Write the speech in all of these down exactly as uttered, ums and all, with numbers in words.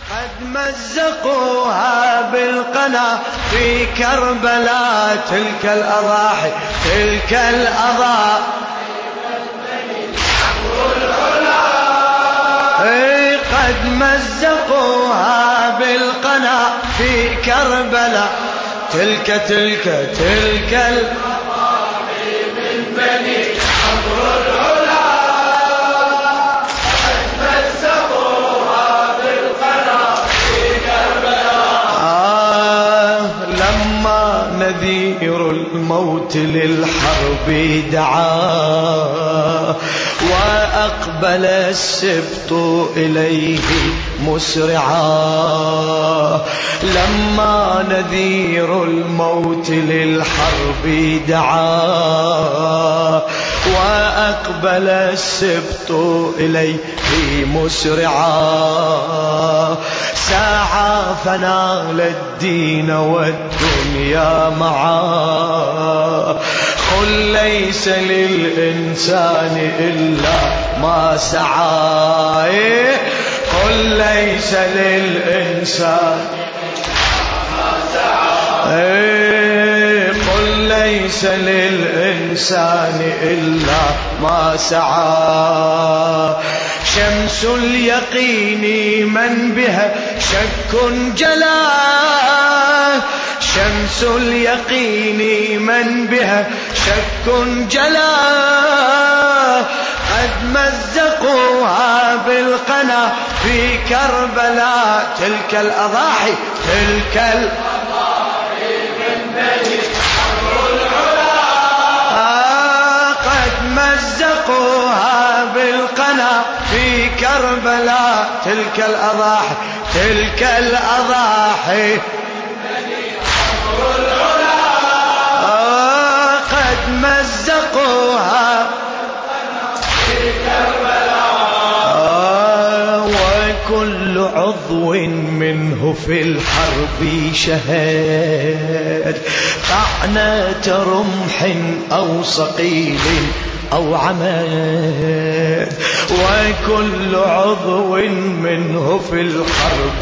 قد مزقوها بالقنا في كربلاء، تلك الأضاحي تلك الأضاحي قد مزقوها بالقنا في كربلاء، تلك تلك تلك الأضاحي من بني عمرو العلا. قد مزقوها بالقنا في كربلاء. آه لما نذير الموت للحرب دعاه، وأقبل السبط إليه مسرعا. لما نذير الموت للحرب دعاه، وأقبل السبط إليه مسرعا. سعى فنال الدين والدنيا معا. قل ليس للإنسان إلا ما سعى. قل ليس للإنسان ما سعى. قل ليس للإنسان إلا ما سعى. شمس اليقين من بها شك جلاه. شمس اليقين من بها شك جلاه. قد مزقوها بالقنا في كربلاء، تلك الأضاحي تلك الأضاحي من بني عمرو العلا. قد مزقوها بالقنا في كربلاء، تلك الأضاحي تلك الأضاحي قد مزقوها في كربلاء. وكل عضو منه في الحرب شهد، طعنة رمح أو صقيل أو عماد. وكل عضو منه في الحرب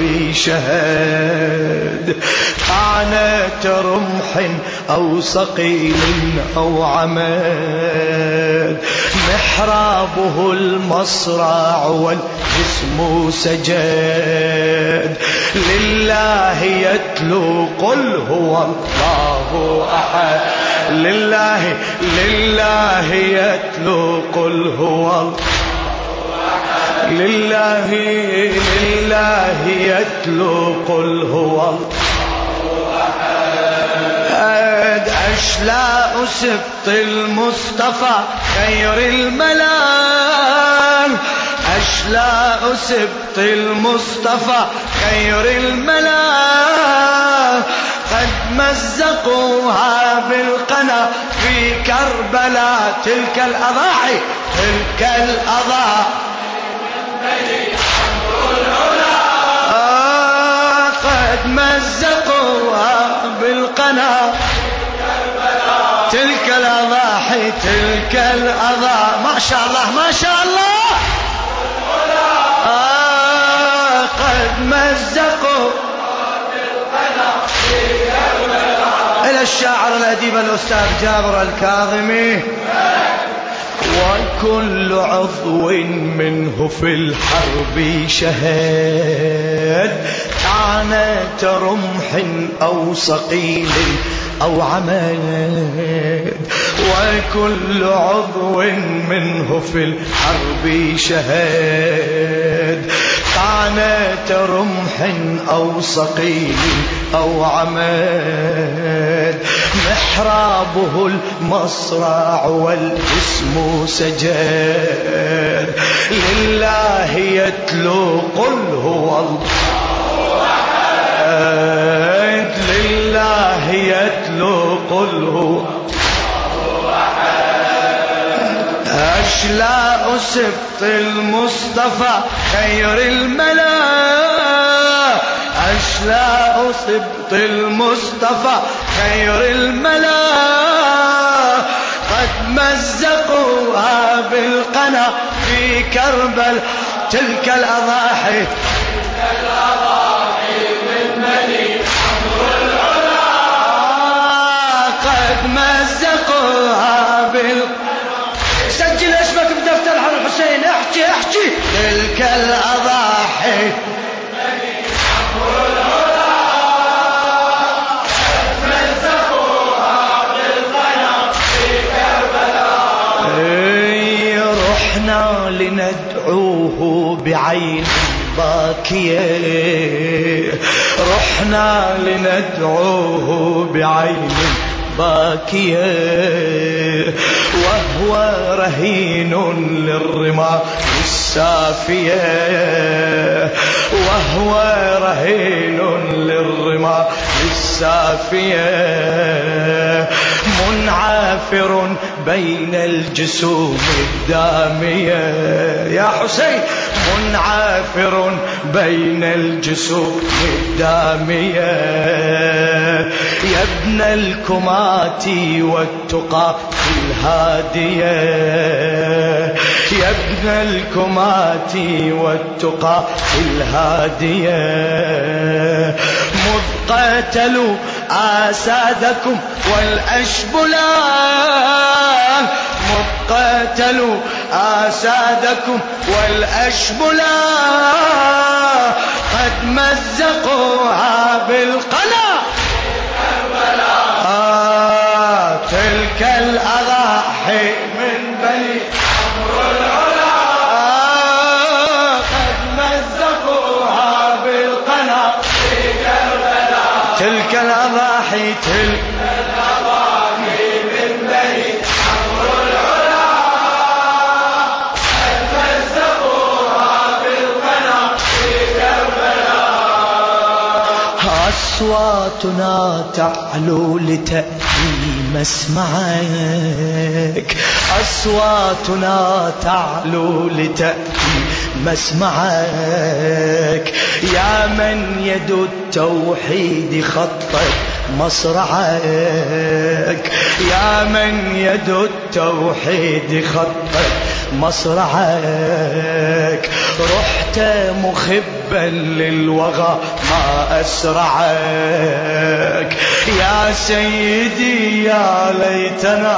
شهد، طعنة رمح أو صقيل أو عماد. محرابه المصرع والجسم سجاد. لله يتلو قل هو الله أحد. لله لله يتلو قل هو الله. لله لله يتلو قل هو الله. أشلاء سبط المصطفى خير الملام. أشلاء سبط المصطفى خير الملام. قد مزقوها بالقنا في كربلاء، تلك الأضاحي تلك الأضاحي قد مزقوها بالقنا تلك الأضاحي تلك الأضاحي. ما شاء الله ما شاء الله. آه قد مزقوا إلى الشاعر الأديب الأستاذ جابر الكاظمي. وكل عضو منه في الحرب شهد، طعنة رمح أو صقيل أو عماد. وكل عضو منه في الحرب شهد، طعنة رمح أو صقيل أو عماد. محرابه المصرع والجسم سجاد. لله يتلو قل هو الله أحد. لله يتلو قل هو الله أحد. أشلاء سبط المصطفى خير الملا. أشلاء سبط المصطفى خير الملا. قد مزقوها بالقنا في كربل، تلك الأضاحي لندعوه بعين باكية، رحنا لندعوه بعين باكية، وهو رهين للرماح السافية، وهو رهين للرماح السافية، منعافر بين الجسوم الدامية. يا حسين منعافر بين الجسوم الدامية، يا ابن الكمات والتقى الهادية، يا ابن الكمات والتقى الهادية، مذ قتلوا آسادكم والأشبلان، مذ قتلوا آسادكم والأشبلان، قد مزقوها بالقنا. آه تلك الأضاحي من بني عمرو العلا، آه قد مزقوها بالقنا في كربلاء. تلك الأضاحي تلك الأضاحي من بني عمرو العلا، قد مزقوها بالقنا في كربلاء. أصواتنا تعلو لتأتي مسمعك، أصواتنا تعلو لتأتي مسمعك، يا من يد التوحيد خطت مصرعك، يا من يد التوحيد خطت مصرعك، رحت مخبا للوغى ما أسرعك، يا سيدي يا ليتنا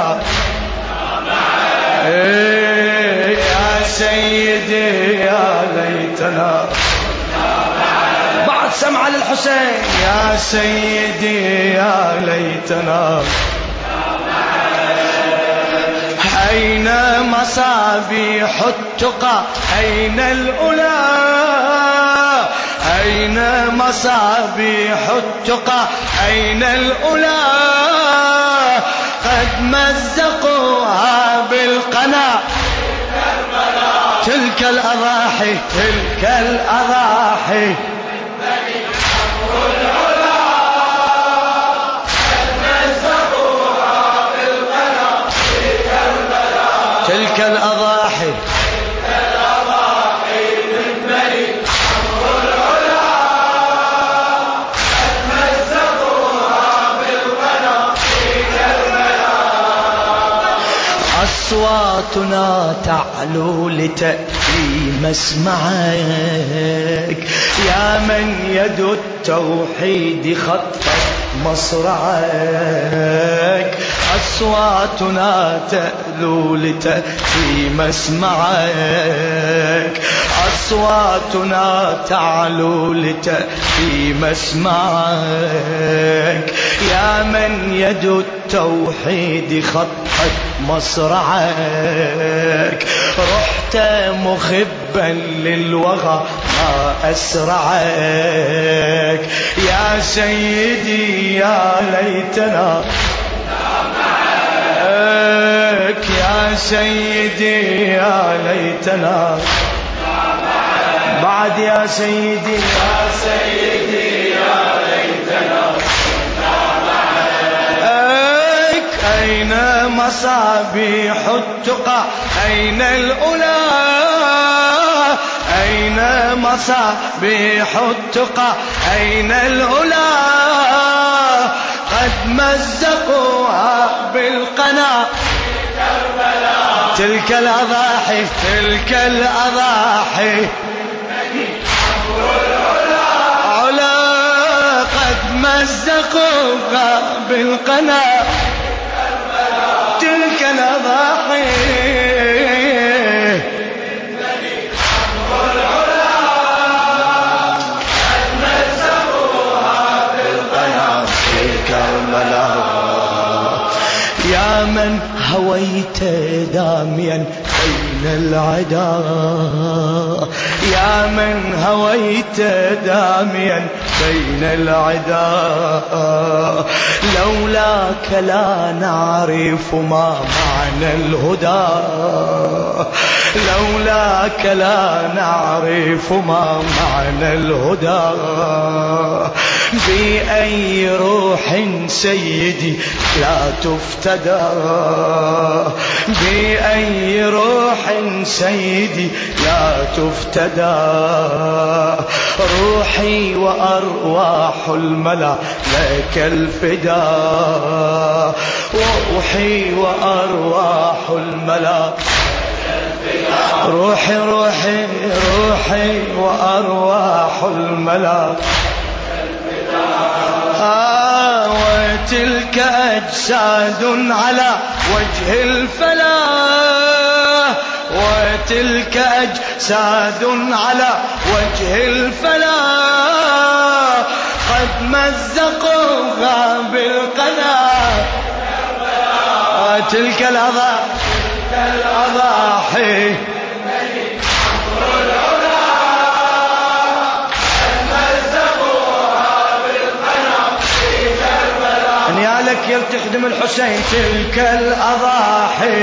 يا سيدي يا ليتنا بعد سمع للحسين، يا سيدي يا ليتنا. أين مصابيح التقى أين الأولى، أين مصابيح التقى أين الأولى، قد مزقوها بالقنا. تلك الأضاحي تلك الأضاحي تلك الأضاحي من بني عمرو العلا، قد مزقوها بالقنا في كربلاء. أصواتنا تعلو لتأتي مسمعك، يا من يد التوحيد خطت مصرعك، أصواتنا تألو لتأتي مسمعك، أصواتنا تعلو لتأتي مسمعك، يا من يد التوحيد خطت مصرعك، رحت مخبا للوغى ما أسرعك، يا سيدي يا ليتنا يا سيدي يا ليتنا بعد، يا سيدي يا سيدي يا ليتنا. أين مصابيح التقى أين الأولى، أين مصابيح التقى أين الأولى، قد مزقوها بالقنا. تلك الأضاحي تلك الأضاحي علا، قد مزقوها بالقنا. تلك الأضاحي يا من هويت داميا بين العدا، يا من هويت داميا بين العدا، لولاك لا نعرف ما معنى الهدى، لولاك لا نعرف ما معنى الهدى، بأي روح سيدي لا تفتدى، بأي روح سيدي لا تفتدى، روحي وأرواح الملا لك الفداء، روحي وأرواح الملا روحي روحي روحي وأرواح الملا، آه وتلك أجساد على وجه الفلاح، وتلك أجساد على وجه الفلاح، قد مزقوها بالقناة، تلك الأضاحي تلك الأضاحي لك يلتحدم الحسين، تلك الأضاحي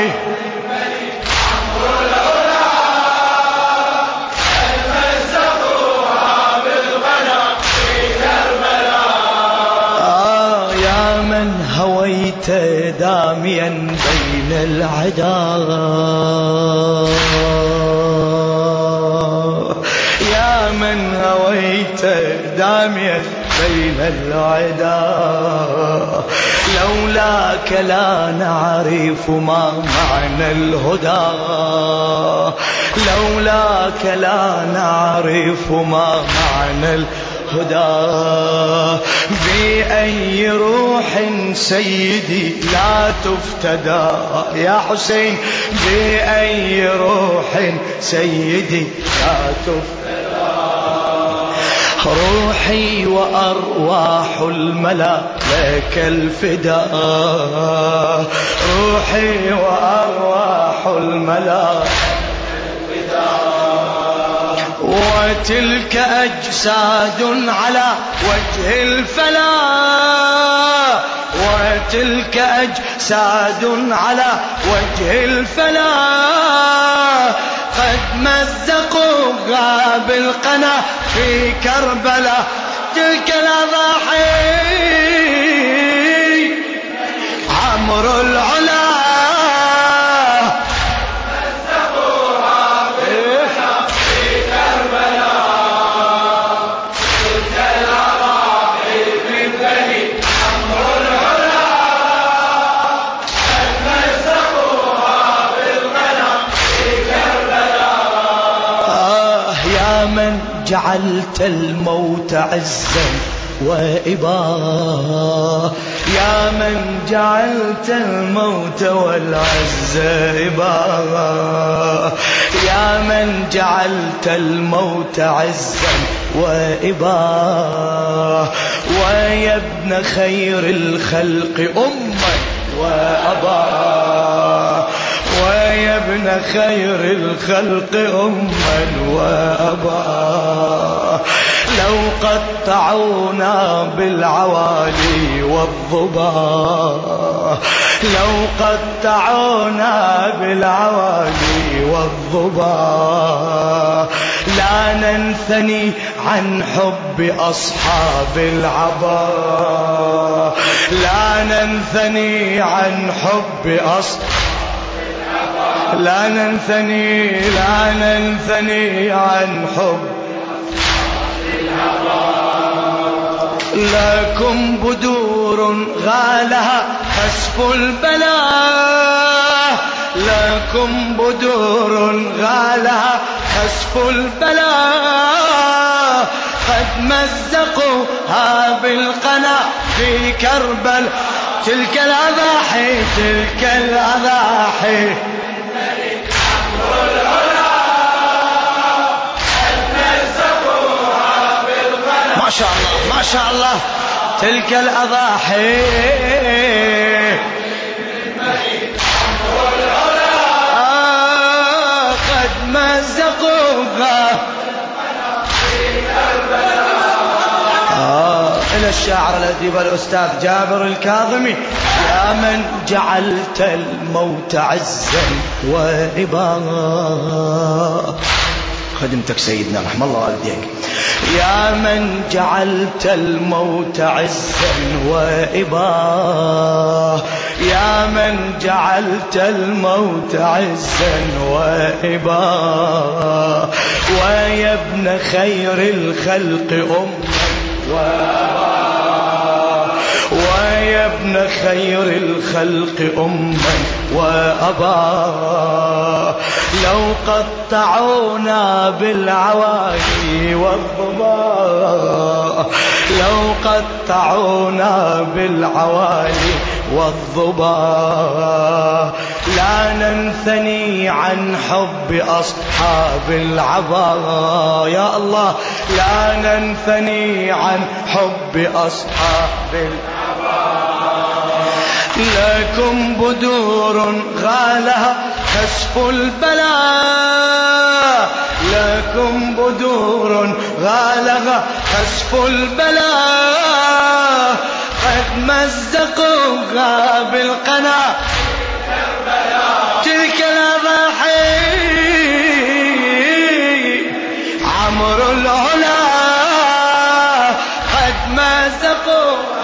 آه يا من هويت داميا بين العدا، يا من هويت داميا بين العدا، لولاك لا نعرف ما معنى الهدى، لولاك لا نعرف ما معنى الهدى، بأي روح سيدي لا تفتدى، يا حسين بأي روح سيدي لا تفتدى، روحي وأرواح الملا لك الفداء، روحي وأرواح الملا وتلك أجساد على وجه الفلاح، وتلك أجساد على وجه الفلاح، قد مزقوها بالقنا في كربلاء، تلك الأضاحي عمرو العلا، مزقوها بالقنا في كربلاء، تلك الأضاحي من بني عمرو العلا، مزقوها بالقنا في كربلاء، آه يا من جعلت الموت عزا وإباء، يا من جعلت الموت والعز إباء، يا من جعلت الموت عزا وإباء، ويا ابن خير الخلق أما وأبا، ويا ابن خير الخلق أما وأبا، لو قطعونا بالعوالي والضبا، لو قطعونا بالعوالي والضبا، لا ننثني عن حب أصحاب العبا، لا ننثني عن حب أصحاب العبا، لا ننثني لا ننثني عن حب لكم بدور غالها خسف البلاء، لكم بدور غالها خسف البلاء، قد مزقوها بالقنا في كربل، تلك الأضاحي تلك الأضاحي ما شاء الله ما شاء الله، تلك الأضاحي مزقوها. آه إلى الشاعر الأديب الأستاذ جابر الكاظمي: يا من جعلت الموت عزا وعبا. خدمتك سيدنا رحم الله والديك. يا من جعلت الموت عزا وإباه، يا من جعلت الموت عزا وإباه، ويا ابن خير الخلق أما وأباه، ويا ابن خير الخلق أما وأباه. لو قطعونا بالعوالي والضباء، لو قطعونا بالعوالي والضباء، لا ننثني عن حب أصحاب العبا. يا الله لا ننثني عن حب أصحاب العبا. لكم بدور غالها كشف البلاء، لكم بدور غالها كشف البلاء، قد مزقوها بالقنا تلك الأضاحي. عمرو العلا قد مزقوها